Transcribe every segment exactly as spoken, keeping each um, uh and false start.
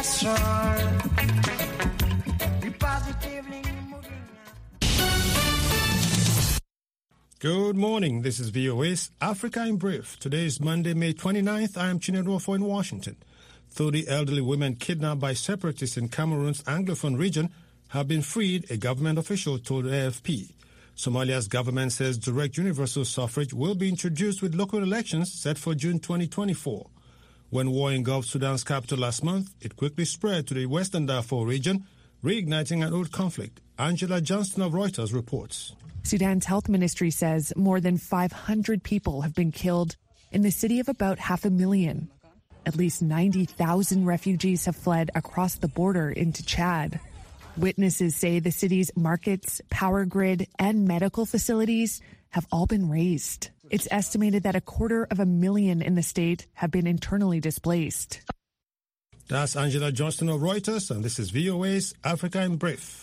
Good morning. This is V O A's Africa in Brief. Today is Monday, May twenty-ninth. I am Chinedu Ofo in Washington. thirty elderly women kidnapped by separatists in Cameroon's Anglophone region have been freed, a government official told A F P. Somalia's government says direct universal suffrage will be introduced with local elections set for June twenty twenty-four. When war engulfed Sudan's capital last month, it quickly spread to the western Darfur region, reigniting an old conflict. Angela Johnston of Reuters reports. Sudan's health ministry says more than five hundred people have been killed in the city of about half a million. At least ninety thousand refugees have fled across the border into Chad. Witnesses say the city's markets, power grid, and medical facilities have all been razed. It's estimated that a quarter of a million in the state have been internally displaced. That's Angela Johnston of Reuters, and this is V O A's Africa in Brief.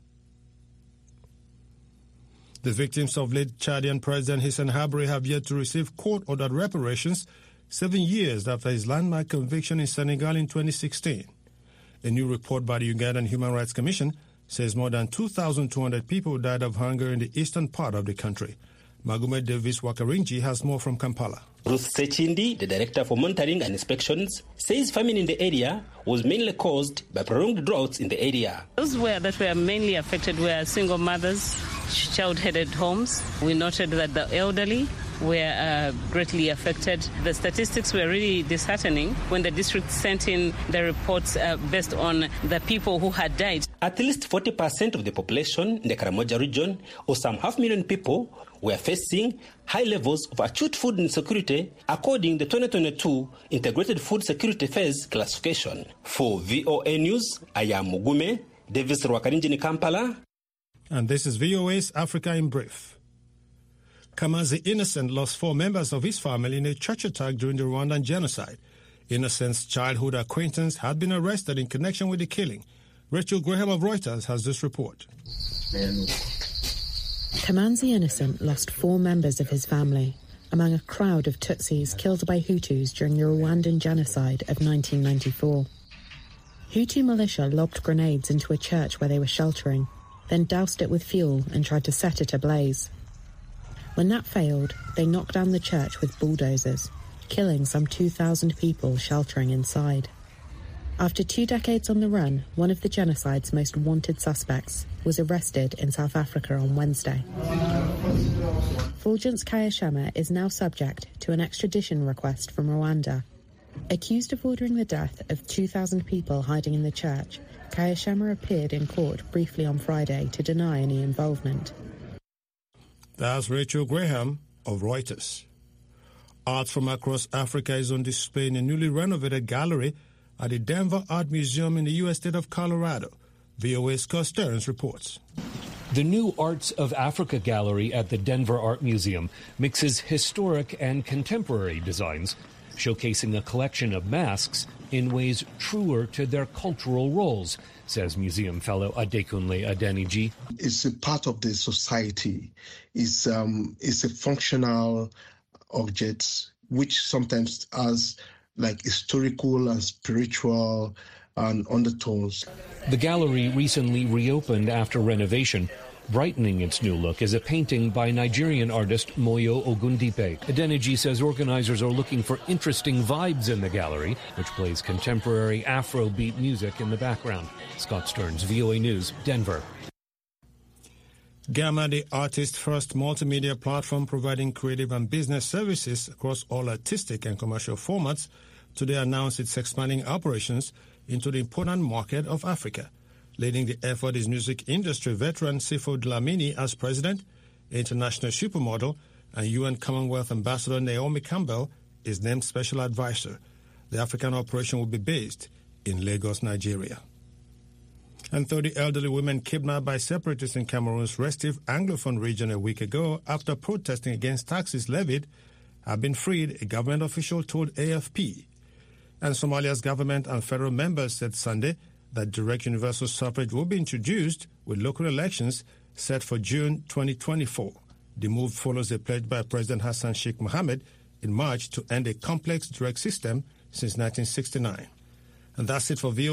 The victims of late Chadian President Hissène Habré have yet to receive court-ordered reparations seven years after his landmark conviction in Senegal in twenty sixteen. A new report by the Ugandan Human Rights Commission says more than two thousand two hundred people died of hunger in the eastern part of the country. Magume Davis Wakarinji has more from Kampala. Ruth Sechindi, the director for monitoring and inspections, says famine in the area was mainly caused by prolonged droughts in the area. Those were, that were mainly affected were single mothers, child-headed homes. We noted that the elderly were uh, greatly affected. The statistics were really disheartening when the district sent in the reports uh, based on the people who had died. At least forty percent of the population in the Karamoja region, or some half million people, were facing high levels of acute food insecurity according to the twenty twenty-two Integrated Food Security Phase classification. For V O A News, I am Mugume Davis Rwakarinji, Kampala. And this is V O A's Africa in Brief. Kamanzi Innocent lost four members of his family in a church attack during the Rwandan genocide. Innocent's childhood acquaintance had been arrested in connection with the killing. Rachel Graham of Reuters has this report. Kamanzi Innocent lost four members of his family among a crowd of Tutsis killed by Hutus during the Rwandan genocide of nineteen ninety-four. Hutu militia lobbed grenades into a church where they were sheltering, then doused it with fuel and tried to set it ablaze. When that failed, they knocked down the church with bulldozers, killing some two thousand people sheltering inside. After two decades on the run, one of the genocide's most wanted suspects was arrested in South Africa on Wednesday. Fulgence Kayishema is now subject to an extradition request from Rwanda. Accused of ordering the death of two thousand people hiding in the church, Kayishema appeared in court briefly on Friday to deny any involvement. That's Rachel Graham of Reuters. Art from across Africa is on display in a newly renovated gallery at the Denver Art Museum in the U S state of Colorado. V O A's Scott Stearns reports. The new Arts of Africa gallery at the Denver Art Museum mixes historic and contemporary designs, showcasing a collection of masks in ways truer to their cultural roles, says museum fellow Adekunle Adeniji. It's a part of the society. It's, um, it's a functional object which sometimes has like historical and spiritual and undertones. The gallery recently reopened after renovation. Brightening its new look is a painting by Nigerian artist Moyo Ogundipe. Adeniji says organizers are looking for interesting vibes in the gallery, which plays contemporary Afrobeat music in the background. Scott Stearns, V O A News, Denver. Gamma, the artist-first multimedia platform providing creative and business services across all artistic and commercial formats, today announced its expanding operations into the important market of Africa. Leading the effort is music industry veteran Sifo Dlamini as president, international supermodel, and U N Commonwealth Ambassador Naomi Campbell is named special advisor. The African operation will be based in Lagos, Nigeria. And thirty elderly women kidnapped by separatists in Cameroon's restive Anglophone region a week ago after protesting against taxes levied have been freed, a government official told A F P. And Somalia's government and federal members said Sunday that direct universal suffrage will be introduced with local elections set for June twenty twenty-four. The move follows a pledge by President Hassan Sheikh Mohammed in March to end a complex direct system since nineteen sixty-nine. And that's it for V O A.